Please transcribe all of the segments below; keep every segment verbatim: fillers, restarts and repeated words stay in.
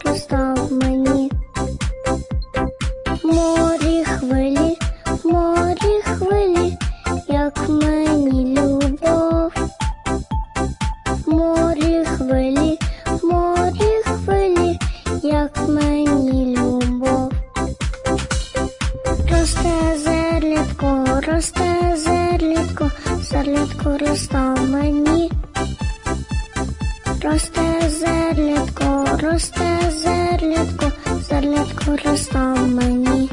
Христа в мені. В морі хвилі, в морі хвилі, як мені любов. В морі хвилі, в морі хвилі, як мені любов. Росте зерлятко, росте зерлятко, зерлятко росте в мені. Росте зерлятко, росте зерлятко, зерлятко росте в мені.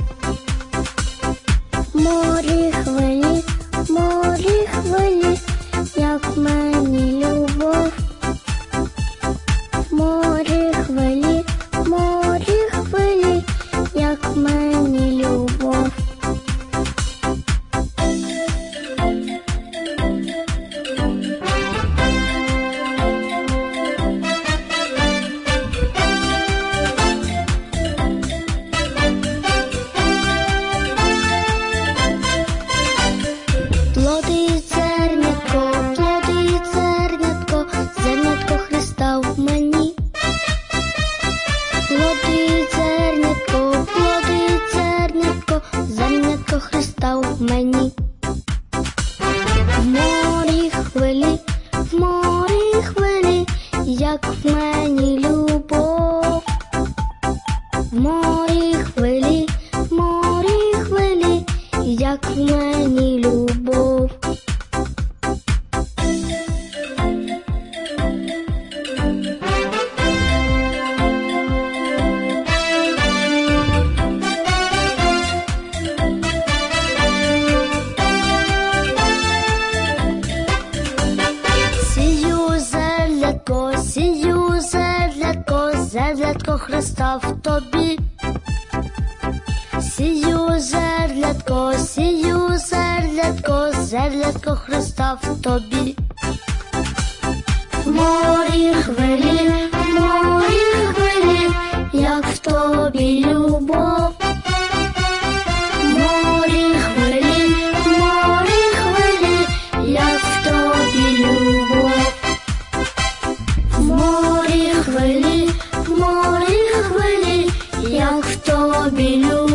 В морі хвилі, в морі хвилі, як мені любов. В морі хвилі, в морі хвилі, як мені любов. Плодить зернятко, плодить зернятко, зернятко Христа в мені. Плодить зернятко, плодить зернятко, зернятко Христа в мені. В морі хвилі, в морі хвилі, як в мені любов. В морі хвилі, в морі хвилі, як в мені любов. Сію зерлятко, сію зерлятко, зерлятко Христа в тобі. Сію зерлятко, сію зерлятко, зерлятко Христа в тобі. В морі хвилі, в морі хвилі, як в тобі любов. В морі хвилі, в морі хвилі, як в тобі любов. В морі хвилі, в морі хвилі, як в тобі любов.